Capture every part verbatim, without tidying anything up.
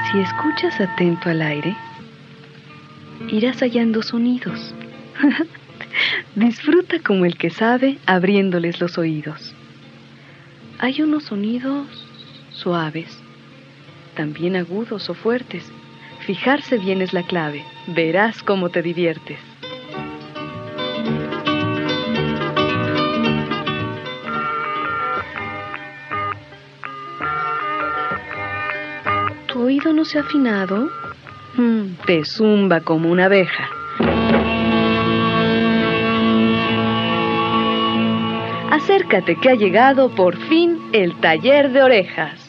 Si escuchas atento al aire, irás hallando sonidos. Disfruta como el que sabe, abriéndoles los oídos. Hay unos sonidos suaves, también agudos o fuertes. Fijarse bien es la clave. Verás cómo te diviertes. ¿Tu oído no se ha afinado? Mm, te zumba como una abeja. Acércate que ha llegado por fin el taller de orejas.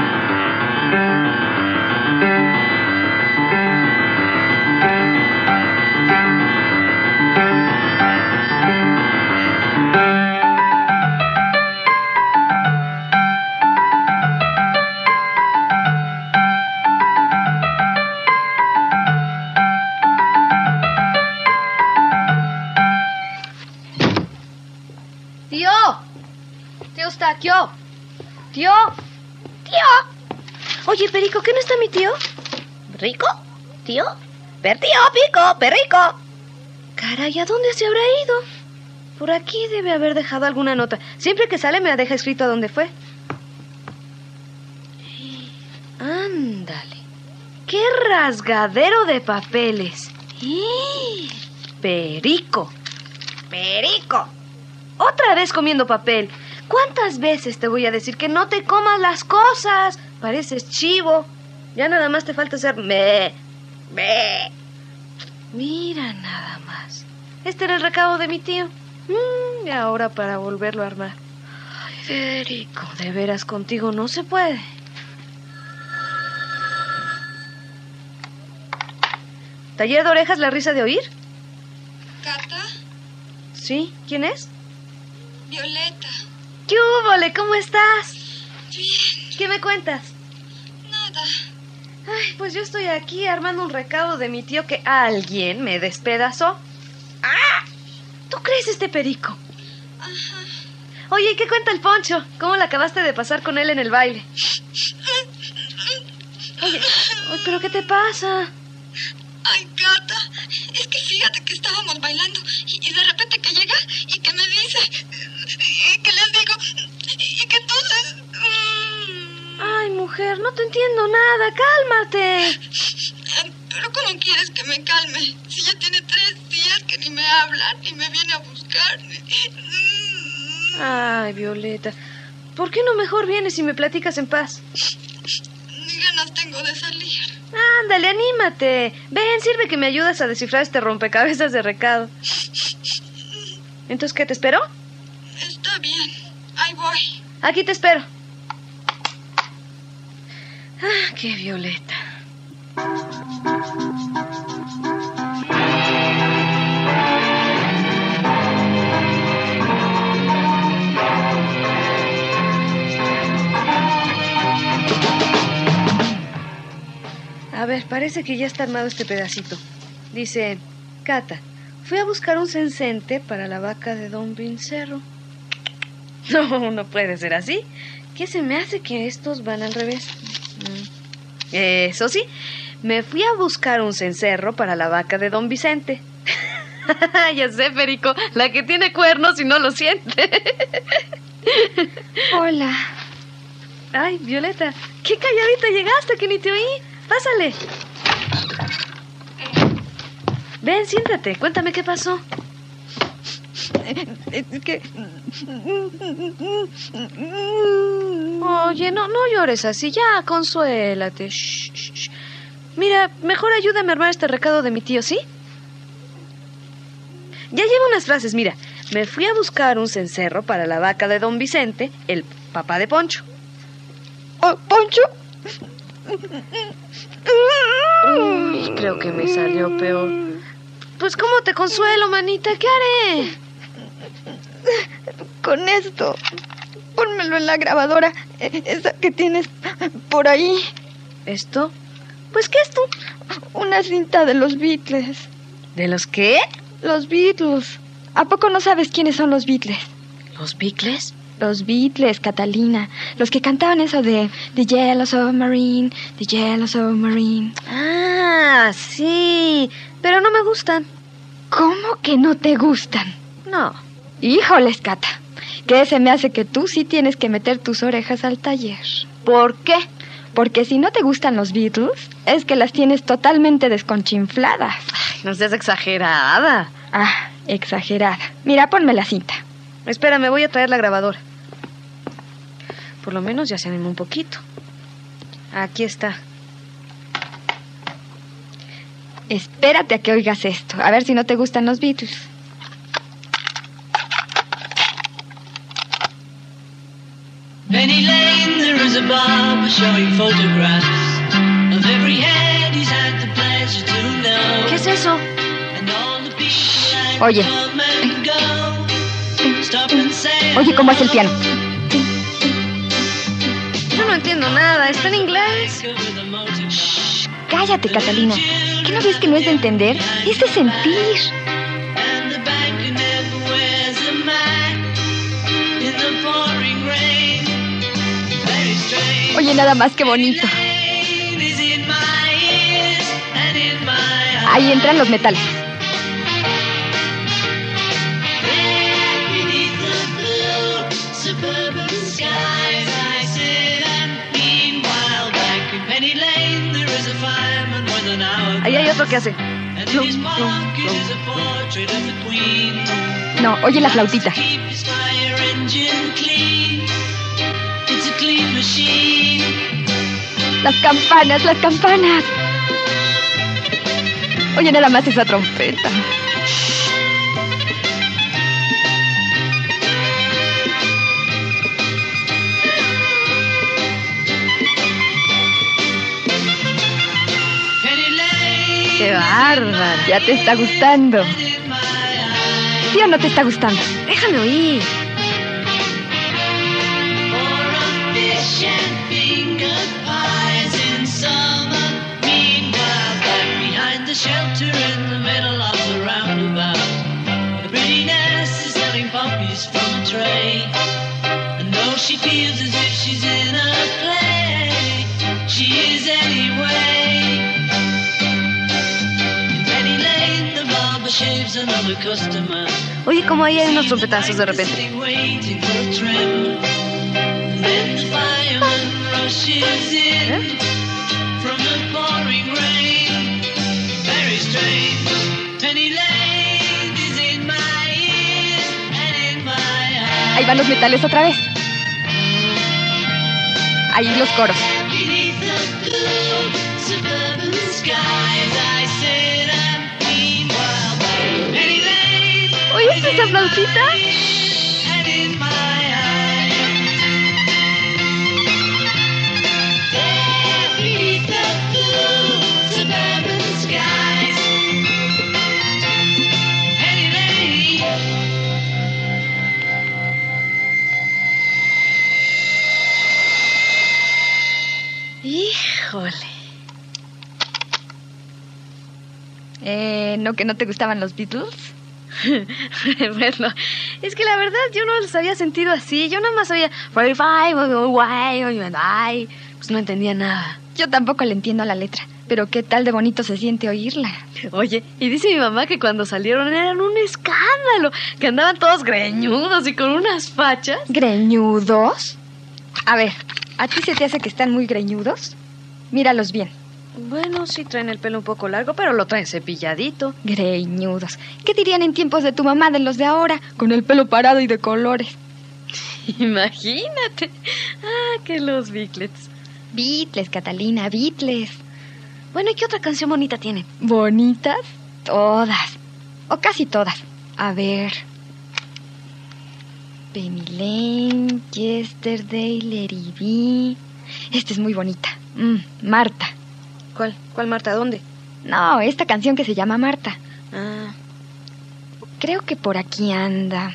¡Tío! ¡Tío Eustaquio! ¡Tío! ¡Tío! Oye, Perico, ¿qué no está mi tío? ¿Rico? ¿Tío? ¡Per tío, pico, perrico! Caray, ¿a dónde se habrá ido? Por aquí debe haber dejado alguna nota. Siempre que sale me deja escrito a dónde fue. Ándale. ¡Qué rasgadero de papeles! Perico. Perico. Otra vez comiendo papel. ¿Cuántas veces te voy a decir que no te comas las cosas? Pareces chivo. Ya nada más te falta hacer me, me. Mira nada más. Este era el recado de mi tío. Mm, y ahora para volverlo a armar. Ay, Federico, de veras contigo no se puede. ¿Taller de orejas, la risa de oír? ¿Cata? Sí, ¿quién es? Violeta. ¿Qué húbole? ¿Cómo estás? Bien. ¿Qué me cuentas? Nada. Ay, pues yo estoy aquí armando un recado de mi tío que alguien me despedazó. ¡Ah! ¿Tú crees este Perico? Ajá. Oye, ¿qué cuenta el Poncho? ¿Cómo la acabaste de pasar con él en el baile? Oye, oye, ¿pero qué te pasa? Ay, Cata, es que fíjate que estábamos bailando y, y de repente que llega y que me dice, y que les digo, y que entonces... Mmm... Ay, mujer, no te entiendo nada, cálmate. Pero ¿cómo quieres que me calme? Si ya tiene tres días que ni me habla, ni me viene a buscar. Ni... Ay, Violeta, ¿por qué no mejor vienes y me platicas en paz? Ni ganas tengo de salir. Ándale, anímate. Ven, sirve que me ayudas a descifrar este rompecabezas de recado. ¿Entonces qué, te espero? Está bien, ahí voy. Aquí te espero. Ah, qué Violeta. A ver, parece que ya está armado este pedacito. Dice, Cata, fui a buscar un cencente para la vaca de don Vincerro. No, no puede ser así. ¿Qué se me hace que estos van al revés? Eso sí, me fui a buscar un cencerro para la vaca de don Vicente. Ya sé, Perico, la que tiene cuernos y no lo siente. Hola. Ay, Violeta, qué calladita llegaste, que ni te oí. Pásale. Ven, siéntate, cuéntame qué pasó. Es que... Oye, no, no llores así, ya, consuélate. Shh, shh, shh. Mira, mejor ayúdame a armar este recado de mi tío, ¿sí? Ya llevo unas frases, mira. Me fui a buscar un cencerro para la vaca de don Vicente, el papá de Poncho. Oh, ¿Poncho? Uy, creo que me salió peor. Pues, ¿cómo te consuelo, manita? ¿Qué haré? Con esto. Pónmelo en la grabadora, esa que tienes por ahí. ¿Esto? Pues, ¿qué es tú? Una cinta de los Beatles. ¿De los qué? Los Beatles. ¿A poco no sabes quiénes son los Beatles? ¿Los Beatles? Los Beatles, Catalina. Los que cantaban eso de The Yellow Submarine, The Yellow Submarine. Ah, sí, pero no me gustan. ¿Cómo que no te gustan? No. Híjoles, Cata, que se me hace que tú sí tienes que meter tus orejas al taller. ¿Por qué? Porque si no te gustan los Beatles, es que las tienes totalmente desconchinfladas. Ay, no seas exagerada. Ah, exagerada. Mira, ponme la cinta. Espera, me voy a traer la grabadora. Por lo menos ya se animó un poquito. Aquí está. Espérate a que oigas esto, a ver si no te gustan los Beatles. Penny Lane, there is a barber showing photographs of every head he's had the pleasure to know. ¿Qué es eso? And all the people that Oye. come and go. Stop and say Oye, ¿cómo es el piano? Yo no entiendo nada, está en inglés. with a motor. Cállate, Catalina. ¿Qué no ves que no es de entender? Es de sentir. And the banker never wears a mask in the pouring rain. Very strange. Oye, nada más que bonito. Rain is in my ears and in my eyes. Ahí entran los metales. Beneath the blue suburban skies, I sit and meanwhile back in Penny Lane there is a fireman with an hour. Ahí hay otro que hace. And in his pocket is a portrait of the Queen. No, oye la flautita. Keep his fire engine clean. It's a clean machine. Las campanas, las campanas. Oye, nada más esa trompeta. Penny Lane ¡Qué bárbara! Ya te está gustando. in my eyes. ¿Sí o no te está gustando? Déjame oír. For a fish and finger pies in summer. Meanwhile, back behind the shelter in the middle of the roundabout, the pretty nurse is selling poppies from a tray. And though she feels as if she's in a play, she is anyway. In Penny Lane, the barber shaves another customer. Oye, como ahí hay unos trompetazos de repente. Waiting for a trim. Then the fireman rushes in from the pouring rain. Very strange. Penny Lane is in my ears and in my eyes. Ahí van los metales otra vez. Ahí los coros. Beneath the blue suburban skies, I sit and meanwhile by Penny Lane. ¿Oyes esa flautita? And in my eyes, there beneath the blue suburban skies, Penny Lane. Híjole. Eh, ¿no que no te gustaban los Beatles? Bueno, es que la verdad yo no los había sentido así. Yo nada más sabía forty-five, why, ay, pues no entendía nada. Yo tampoco le entiendo la letra, pero qué tal de bonito se siente oírla. Oye, y dice mi mamá que cuando salieron eran un escándalo, que andaban todos greñudos y con unas fachas. ¿Greñudos? A ver, ¿a ti se te hace que están muy greñudos? Míralos bien. Bueno, sí traen el pelo un poco largo, pero lo traen cepilladito. Greñudos. ¿Qué dirían en tiempos de tu mamá de los de ahora? Con el pelo parado y de colores. Imagínate. Ah, que los Beatles. Beatles, Catalina, Beatles. Bueno, ¿y qué otra canción bonita tiene? ¿Bonitas? Todas. O casi todas. A ver. Penny Lane, Yesterday, Let It Be. Esta es muy bonita. Mm, Marta. ¿Cuál? ¿Cuál, Marta? ¿Dónde? No, esta canción que se llama Marta. Ah, Creo que por aquí anda.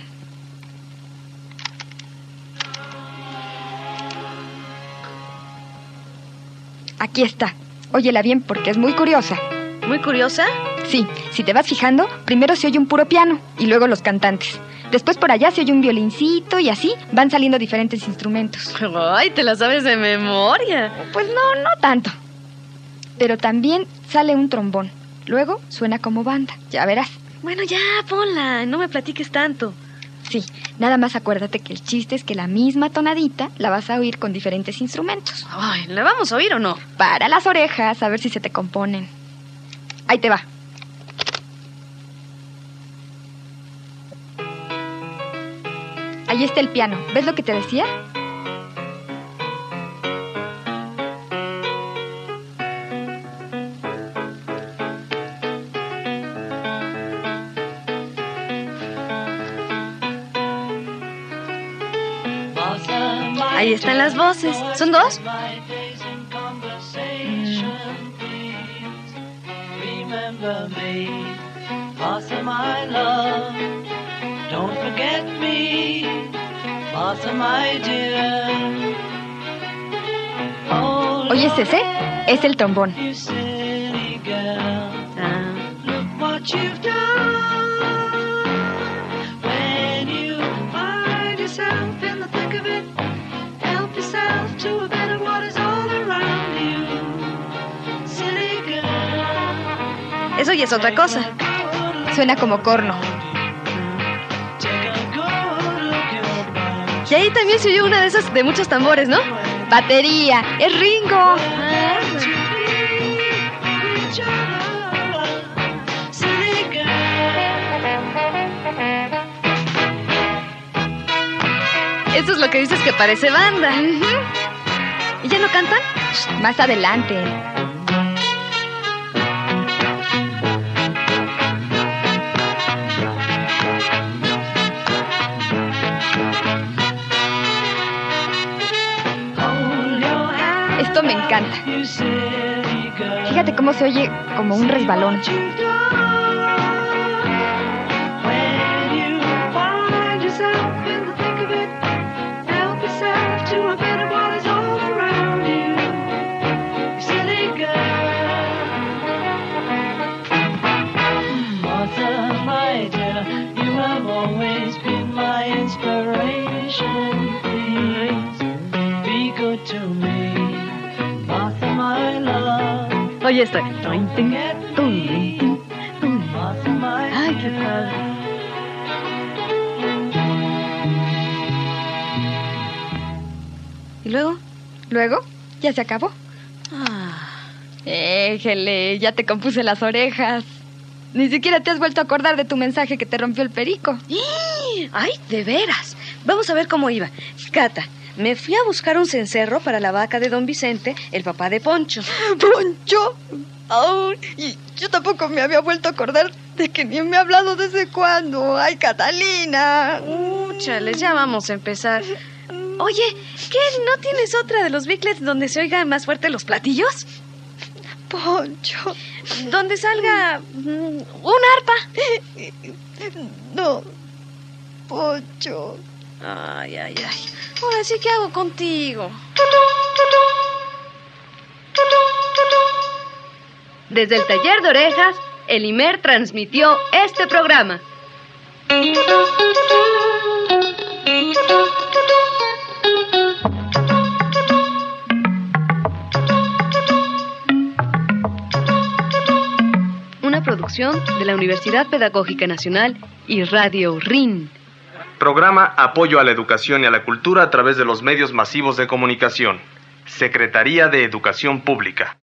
Aquí está. Óyela bien porque es muy curiosa. muy curiosa. Sí, si te vas fijando, primero se oye un puro piano y luego los cantantes. Después por allá se oye un violincito y así van saliendo diferentes instrumentos. Ay, te la sabes de memoria. Pues no, no tanto. Pero también sale un trombón. Luego suena como banda, ya verás. Bueno, ya, ponla, no me platiques tanto. Sí, nada más acuérdate que el chiste es que la misma tonadita la vas a oír con diferentes instrumentos. Ay, ¿la vamos a oír o no? Para las orejas, a ver si se te componen. Ahí te va. Ahí está el piano. ¿Ves lo que te decía? Ahí están las voces. ¿Son dos? ¿Oyes ese? Es el trombón. Eso ya es otra cosa. Suena como corno. Y ahí también se oyó una de esas de muchos tambores, ¿no? Batería. ¡Es Ringo! Eso es lo que dices que parece banda. Uh-huh. ¿Y ya no cantan? Más adelante. Esto me encanta. Fíjate cómo se oye como un resbalón. Oye esto. Ay, qué padre. ¿Y luego? Luego, ya se acabó. Ah. Éjele, ya te compuse las orejas. Ni siquiera te has vuelto a acordar de tu mensaje que te rompió el perico. ¡Ay, de veras! Vamos a ver cómo iba. Cata, me fui a buscar un cencerro para la vaca de don Vicente, el papá de Poncho. ¿Poncho? Oh, y yo tampoco me había vuelto a acordar de que ni me ha hablado desde cuándo. ¡Ay, Catalina! Uh, chales, ya vamos a empezar. Oye, ¿qué? ¿No tienes otra de los biclets donde se oigan más fuerte los platillos? Poncho. Donde salga mm, un arpa. No, Poncho. Ay, ay, ay. Ahora sí, ¿qué hago contigo? Desde el taller de orejas, el Imer transmitió este programa. Una producción de la Universidad Pedagógica Nacional y Radio R I N. Programa Apoyo a la Educación y a la Cultura a través de los medios masivos de comunicación. Secretaría de Educación Pública.